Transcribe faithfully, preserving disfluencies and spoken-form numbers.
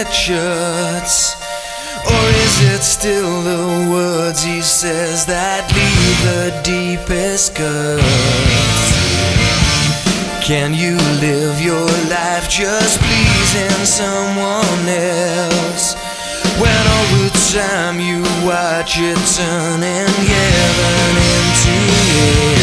shuts? Or is it still the words he says that leave the deepest cuts? Can you live your life just pleasing someone else, when all the time you watch it turning heaven into hell?